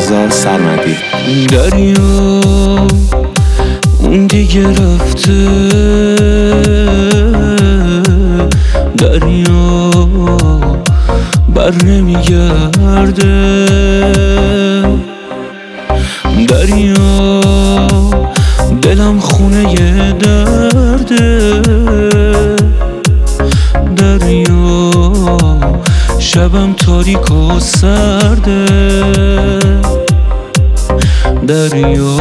رضا سرمدی. دریا اون دیگه رفته، دریا بر نمیگرده، دریا دلم خونه ی درده، دریا شبم تاریک و سرده، دریا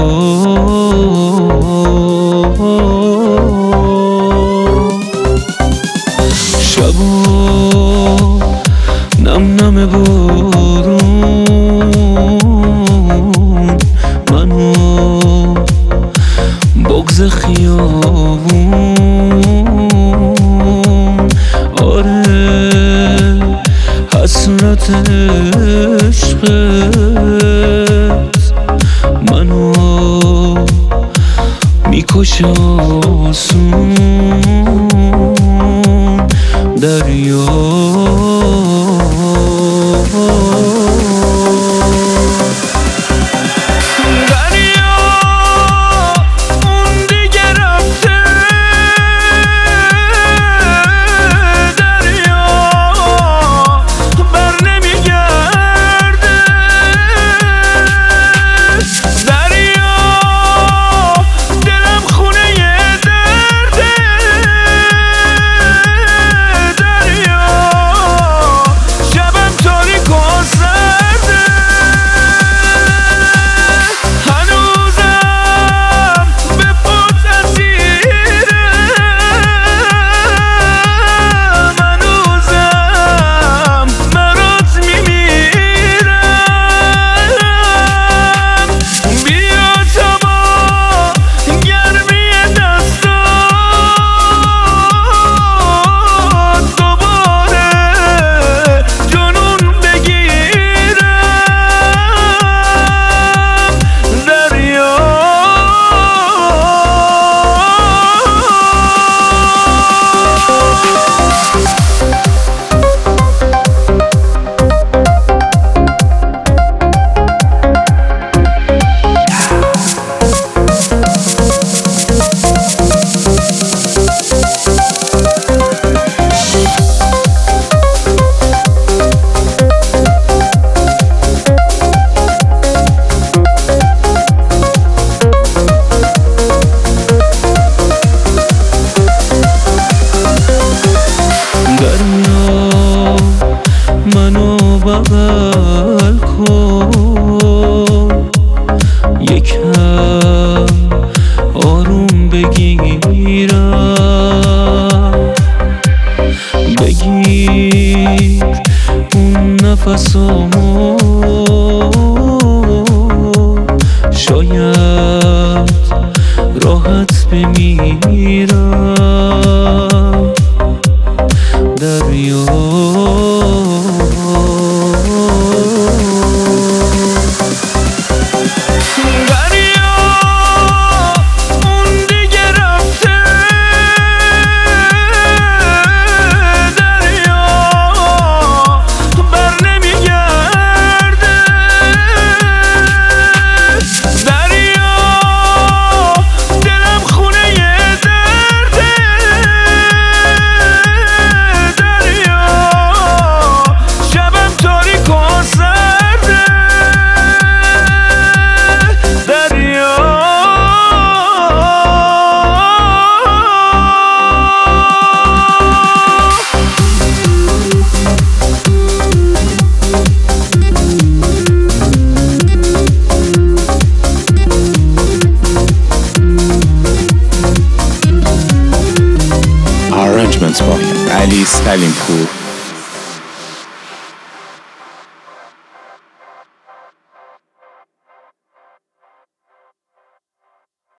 شبا نم نم بارون منو بغض خیابون، آره حسرت عشقت منو میکشه آسون، دریا منو بغل کن، یکم آروم بگیرم، بگیر اون نفسامو، شاید راحت بمیرم، دریا با علی سلیمپور.